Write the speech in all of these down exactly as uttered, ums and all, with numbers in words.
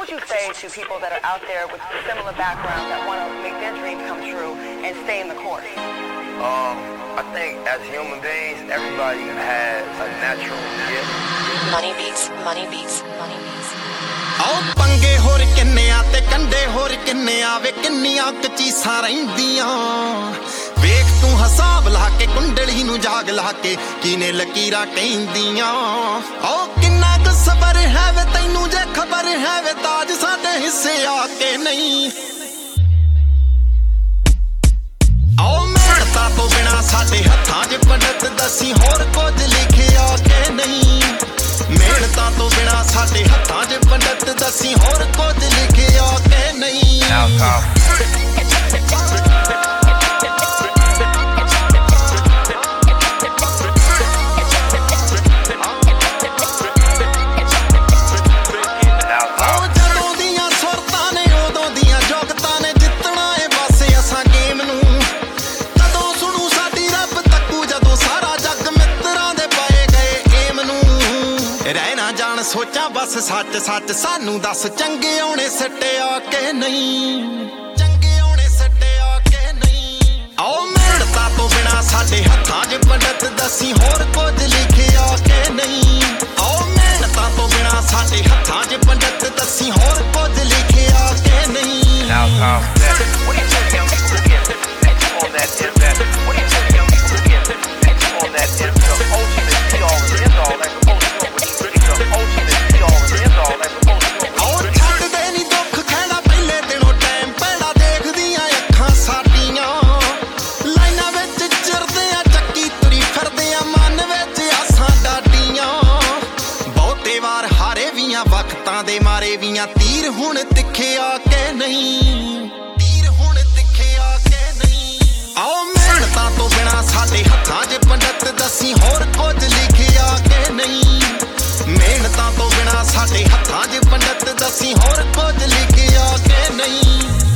would you say to people that are out there with similar backgrounds that want to make their dreams come true and stay in the course? Um, I think as human beings, everybody has a natural gift. Money beats, money beats, money beats. ਆਓ ਪੰਗੇ ਹੋਰ ਕਿੰਨੇ ਆ ਤੇ ਕੰਡੇ ਹੋਰ ਕਿੰਨੇ ਆ ਵੇ ਕਿੰਨੀਆਂ ਕਚੀਸਾਂ ਰਹਿੰਦੀਆਂ ਵੇਖ ਤੂੰ ਹਿਸਾਬ ਲਾ ਕੇ ਕੁੰਡਲੀ ਨੂੰ ਜਾਗ ਲਾ ਕੇ ਕਿਨੇ ਲਕੀਰਾਂ ਕਹਿੰਦੀਆਂ ਆਓ ਕਿੰਨਾ ਕੁ ਸਬਰ ਹੈ ਵੇ ਤੈਨੂੰ ਜੇ ਖਬਰ ਹੈ ਵੇ ਤਾਜ ਸਾਡੇ ਹਿੱਸੇ ਆ ਕੇ ਨਹੀਂ ਆਓ ਮਿਹਨਤਾਂ ਤੋਂ ਬਿਨਾ ਸਾਡੇ ਹੱਥਾਂ 'ਚ ਪੰਡਤ ਦਸੀਂ ਹੋਰ ਕੁਝ ਲਿਖਿਆ ਕਿ ਨਹੀਂ ਮਿਹਨਤਾਂ ਤੋਂ ਬਿਨਾ ਸਾਡੇ ਹੱਥਾਂ 'ਚ ਪੰਡਤ ਦਸੀਂ ਹੋਰ ਕੁਝ ਲਿਖਿਆ ਕਿ ਨਹੀਂ ਸੋਚਾਂ ਬਸ ਸੱਚ ਸੱਚ ਸਾਨੂੰ ਦੱਸ ਚੰਗੇ ਆਉਣੇ ਸੱਟਿਆ ਕਿ ਨਹੀਂ ਚੰਗੇ ਆਉਣੇ ਸੱਟਿਆ ਕਿ ਨਹੀਂ ਆਓ ਮਿਹਨਤਾਂ ਤੋਂ ਬਿਨਾ ਸਾਡੇ ਹੱਥਾਂ 'ਚ ਪੰਡਤ ਦਸੀਂ ਹੋਰ ਕੁਝ ਲਿਖਿਆ ਕਿ ਨਹੀਂ ਆਓ ਮਿਹਨਤਾਂ ਤੋਂ ਬਿਨਾ ਸਾਡੇ ਹੱਥਾਂ 'ਚ ਪੰਡਤ ਦਸੀਂ ਹੋਰ ਕੁਝ ਲਿਖਿਆ ਕਿ ਨਹੀਂ ਵਕਤਾਂ ਦੇ ਮਾਰੇ ਵੀਆਂ ਤੀਰ ਹੁਣ ਤਿੱਖਿਆ ਕਿ ਨਹੀਂ ਤੀਰ ਹੁਣ ਤਿੱਖਿਆ ਕਿ ਨਹੀਂ ਆਓ ਮਿਹਨਤਾਂ ਤੋਂ ਬਿਨਾ ਸਾਡੇ ਹੱਥਾਂ 'ਚ ਪੰਡਤ ਦਸੀਂ ਹੋਰ ਕੁਝ ਲਿਖਿਆ ਕਿ ਨਹੀਂ ਮਿਹਨਤਾਂ ਤੋਂ ਬਿਨਾ ਸਾਡੇ ਹੱਥਾਂ 'ਚ ਪੰਡਤ ਦਸੀਂ ਹੋਰ ਕੁਝ ਲਿਖਿਆ ਕਿ ਨਹੀਂ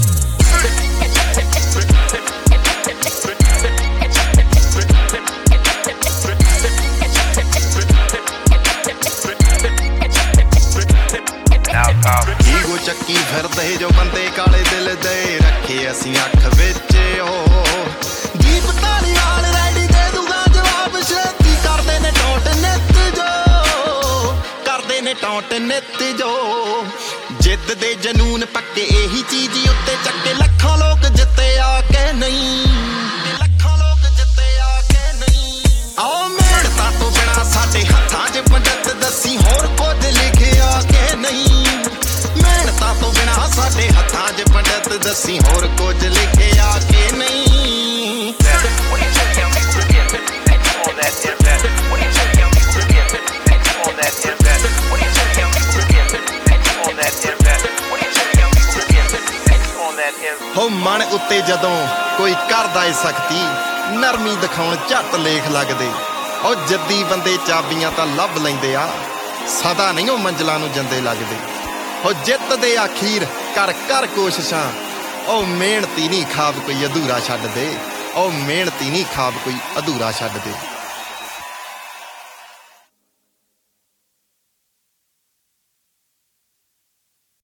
ਈਗੋ ਚੱਕੀ ਫਿਰਦੇ ਜੋ ਬੰਦੇ ਕਾਲੇ ਦਿਲ ਦੇ ਰੱਖੇ ਅਸੀਂ ਅੱਖ ਵਿੱਚ ਉਹ ਜੀਪ ਤਾਲੀ ਨਾਲ ਰੈਡੀ ਦੇ ਦੂਗਾ ਜਵਾਬ ਛੇਤੀ ਕਰਦੇ ਨੇ ਟੌਂਟ ਨਿੱਤ ਜੋ ਕਰਦੇ ਨੇ ਟੌਂਟ ਨਿੱਤ ਜੋ ਜਿੱਦ ਦੇ ਜਨੂਨ ਪੱਕੇ ਇਹੀ ਚੀਜ਼ ਉੱਤੇ ਚੱਕੇ ਲੱਖਾਂ ਲੋਕ ਜਿੱਤੇ ਆ ਕੇ ਨਹੀਂ ਲੱਖਾਂ ਲੋਕ ਜਿੱਤੇ ਆ ਕੇ ਨਹੀਂ ਆਓ ਮਿਹਨਤਾਂ ਤੋਂ ਬਿਨਾ ਸਾਡੇ ਹੱਥਾਂ 'ਚ ਪੰਡਤ ਦਸੀਂ ਹੋਰ ਕੁਝ ਲਿਖਿਆ ਕਿ ਨਹੀਂ ਮਿਹਨਤਾਂ ਤੋਂ ਬਿਨਾ ਸਾਡੇ ਹੱਥਾਂ 'ਚ ਪੰਡਤ ਦਸੀਂ ਹੋਰ ਕੁਝ ਲਿਖਿਆ ਕਿ ਨਹੀਂ ਹੋ ਮਨ ਉੱਤੇ ਜਦੋਂ ਕੋਈ ਕਰਦਾ ਏ ਸਖਤੀ ਨਰਮੀ ਦਿਖਾਉਣ ਝੱਟ ਲੇਖ ਲੱਗਦੇ ਉਹ ਜੱਦੀ ਬੰਦੇ ਚਾਬੀਆਂ ਤਾਂ ਲੱਭ ਲੈਂਦੇ ਆ ਸਦਾ ਨਹੀਂ ਉਹ ਮੰਜ਼ਲਾਂ ਨੂੰ ਜੰਦੇ ਲੱਗਦੇ ਹੋ ਜਿੱਤ ਦੇ ਆਖੀਰ ਕਰ ਕਰ ਕੋਸ਼ਿਸ਼ਾਂ ਉਹ ਮਿਹਨਤੀ ਨਹੀਂ ਖਾਬ ਕੋਈ ਅਧੂਰਾ ਛੱਡ ਦੇ ਉਹ ਮਿਹਨਤੀ ਨਹੀਂ ਖਾਬ ਕੋਈ ਅਧੂਰਾ ਛੱਡ ਦੇ